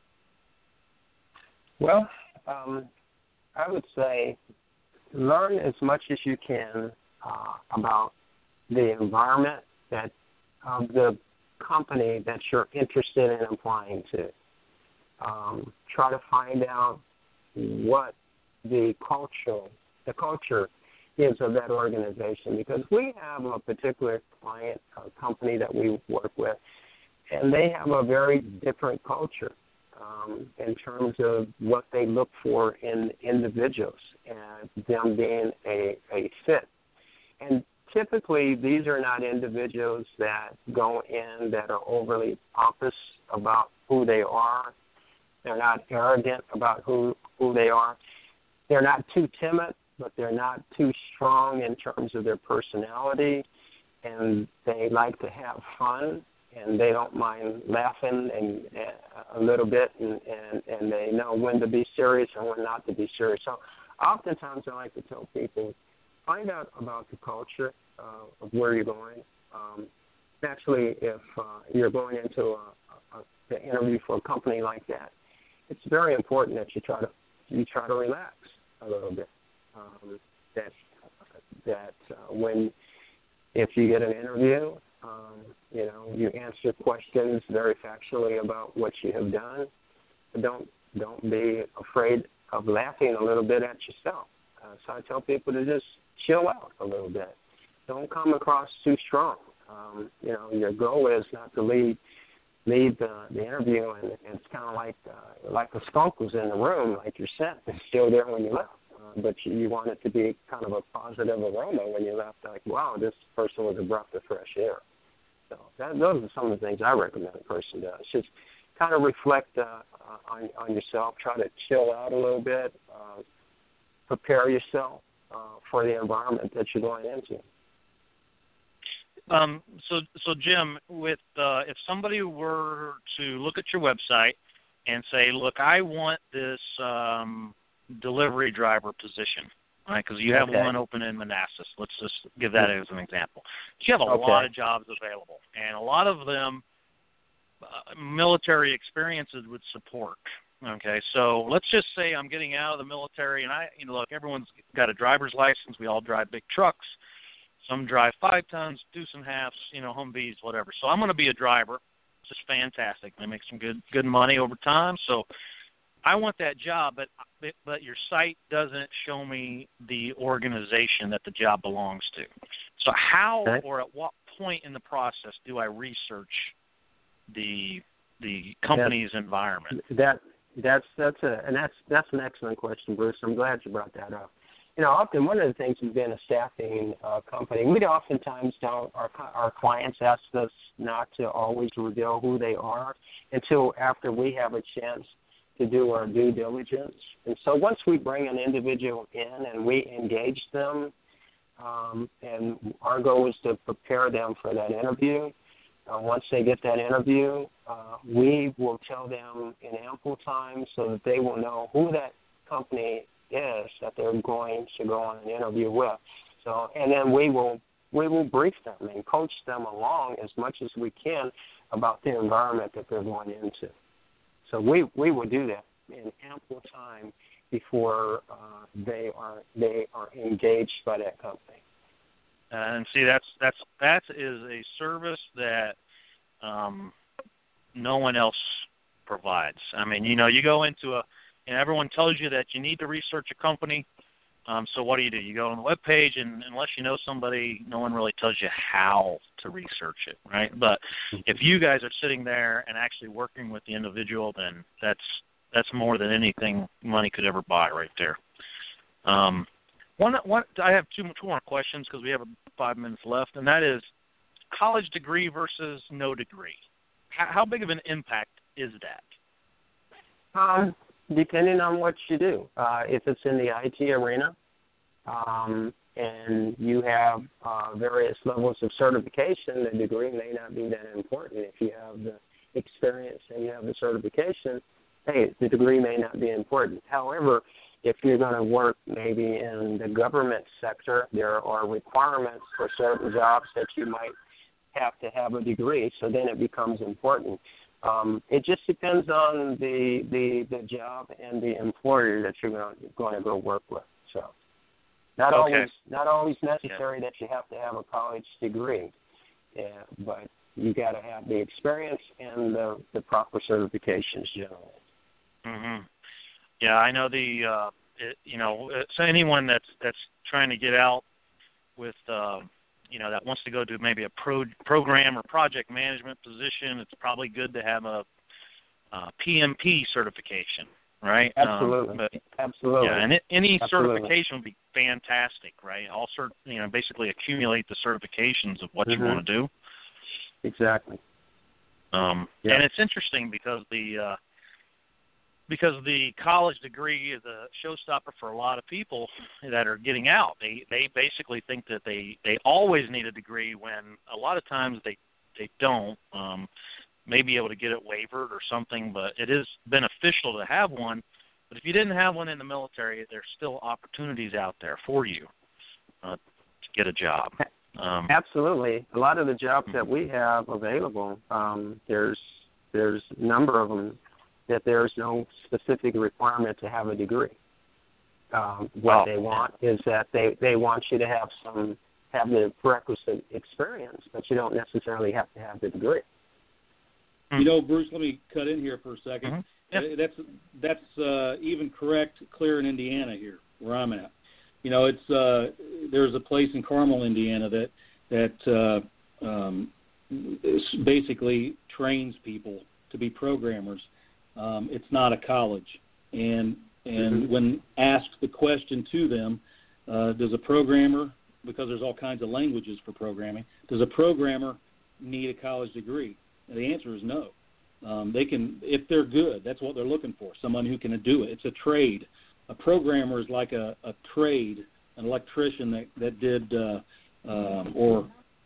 Well, um, I would say learn as much as you can uh, about the environment that of the company that you're interested in applying to. Um, try to find out what the culture, the culture is of that organization, because we have a particular client uh, company that we work with, and they have a very different culture um, in terms of what they look for in individuals and them being a, a fit. And typically, these are not individuals that go in that are overly pompous about who they are. They're not arrogant about who, who they are. They're not too timid, but they're not too strong in terms of their personality. And they like to have fun, and they don't mind laughing and uh, a little bit, and, and, and they know when to be serious and when not to be serious. So oftentimes I like to tell people, find out about the culture uh, of where you're going. Um, naturally, if uh, you're going into a, a, the interview for a company like that, it's very important that you try to you try to relax a little bit. Um, that that uh, when if you get an interview, um, you know, you answer questions very factually about what you have done. But don't don't be afraid of laughing a little bit at yourself. Uh, so I tell people to just chill out a little bit. Don't come across too strong. Um, you know, your goal is not to lead lead the, the interview, and, and it's kind of like uh, like a skunk was in the room, like your scent is still there when you left. Uh, but you, you want it to be kind of a positive aroma when you left, like, wow, this person was a breath of fresh air. So that, those are some of the things I recommend a person does. Just kind of reflect uh, on, on yourself, try to chill out a little bit, uh, prepare yourself uh, for the environment that you're going into. Um, so, so Jim, with uh, if somebody were to look at your website and say, "Look, I want this um, delivery driver position," right? Because you have okay. one open in Manassas. Let's just give that as an example. You have a okay. lot of jobs available, and a lot of them uh, military experiences would support. Okay, so let's just say I'm getting out of the military, and I, you know, look, everyone's got a driver's license. We all drive big trucks. Some drive five tons, deuce and halves, you know, Humvees, whatever. So I'm going to be a driver, which is fantastic. I make some good good money over time. So I want that job, but but your site doesn't show me the organization that the job belongs to. So how okay. or at what point in the process do I research the the company's that, environment? That that's that's a and that's that's an excellent question, Bruce. I'm glad you brought that up. You know, often one of the things with being a staffing uh, company, we oftentimes don't, our, our clients ask us not to always reveal who they are until after we have a chance to do our due diligence. And so once we bring an individual in and we engage them, um, and our goal is to prepare them for that interview, uh, once they get that interview, uh, we will tell them in ample time so that they will know who that company is that they're going to go on an interview with. So, and then we will we will brief them and coach them along as much as we can about the environment that they're going into. So we we will do that in ample time before uh, they are they are engaged by that company. And see, that's that's that is a service that um, no one else provides. I mean, you know, you go into a, and everyone tells you that you need to research a company. Um, so what do you do? You go on the web page, and unless you know somebody, no one really tells you how to research it, right? But if you guys are sitting there and actually working with the individual, then that's that's more than anything money could ever buy, right there. Um, one, one, I have two, two more questions because we have five minutes left, and that is college degree versus no degree. How, how big of an impact is that? Um, depending on what you do. Uh, if it's in the I T arena, um, and you have uh, various levels of certification, the degree may not be that important. If you have the experience and you have the certification, hey, the degree may not be important. However, if you're going to work maybe in the government sector, there are requirements for certain jobs that you might have to have a degree, so then it becomes important. Um, it just depends on the, the the job and the employer that you're going to, going to go work with. So, not okay. always not always necessary yeah. that you have to have a college degree, yeah, but you got to have the experience and the, the proper certifications generally. Mm-hmm. Yeah, I know the uh, it, you know so anyone that's that's trying to get out with. Uh, you know, that wants to go to maybe a pro, program or project management position, it's probably good to have a, a P M P certification, right? Absolutely. Um, but, Absolutely. Yeah, and it, any Absolutely. certification would be fantastic, right? All cert, you know, basically accumulate the certifications of what mm-hmm. you want to do. Exactly. Um, yeah. And it's interesting because the uh, because the college degree is a showstopper for a lot of people that are getting out. They they basically think that they, they always need a degree when a lot of times they, they don't. Um, may be able to get it wavered or something, but it is beneficial to have one. But if you didn't have one in the military, there's still opportunities out there for you uh, to get a job. Um, Absolutely. A lot of the jobs that we have available, um, there's there's a number of them that there's no specific requirement to have a degree. Um, what oh, they want is that they, they want you to have some have the requisite experience, but you don't necessarily have to have the degree. You know, Bruce, let me cut in here for a second. Mm-hmm. Yep. That's that's uh, even correct, clear in Indiana here, where I'm at. You know, it's uh, there's a place in Carmel, Indiana that that uh, um, basically trains people to be programmers. Um, it's not a college, and and mm-hmm. when asked the question to them, uh, does a programmer, because there's all kinds of languages for programming, does a programmer need a college degree? And the answer is no. Um, they can, if they're good, that's what they're looking for, someone who can do it. It's a trade. A programmer is like a, a trade, an electrician that, that did, uh, um, or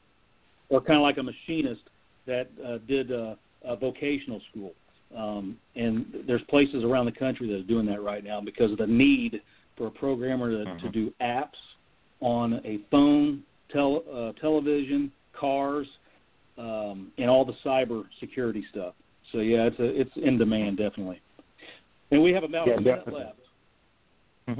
or kind of like a machinist that uh, did uh, a vocational school. Um, and there's places around the country that are doing that right now because of the need for a programmer to, uh-huh. to do apps on a phone, tel- uh, television, cars, um, and all the cyber security stuff. So yeah, it's a, it's in demand definitely. And we have about yeah, a minute definitely. left. Mm-hmm.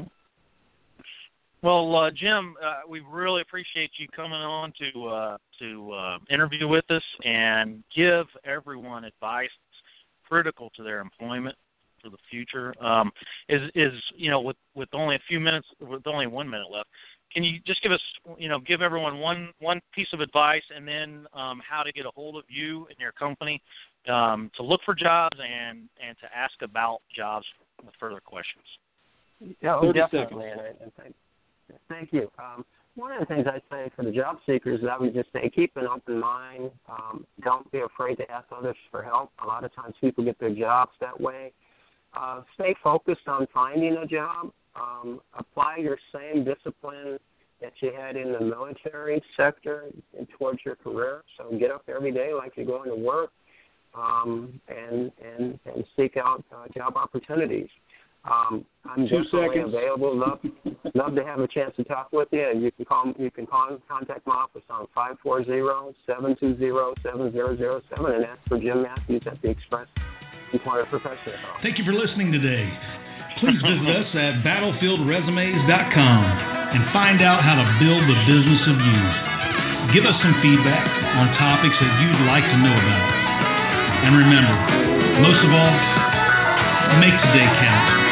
Well, uh, Jim, uh, we really appreciate you coming on to uh, to uh, interview with us and give everyone advice critical to their employment for the future. Um, is is you know with, with only a few minutes, with only one minute left, can you just give us you know give everyone one one piece of advice and then um, how to get a hold of you and your company um, to look for jobs and, and to ask about jobs with further questions. Yeah, oh, definitely. And I, and thank, thank you. Um, one of the things I say for the job seekers is I would just say keep an open mind. Um, don't be afraid to ask others for help. A lot of times people get their jobs that way. Uh, stay focused on finding a job. Um, apply your same discipline that you had in the military sector and towards your career. So get up every day like you're going to work um, and, and, and seek out uh, job opportunities. Um, I'm Two definitely seconds. available. Love, love to have a chance to talk with you. And you can call. You can call, contact my office on five four zero, seven two zero, seven zero zero seven and ask for Jim Matthews at the Express Employer Professional. Thank you for listening today. Please visit us at battlefield resumes dot com and find out how to build the business of you. Give us some feedback on topics that you'd like to know about. And remember, most of all, make today count.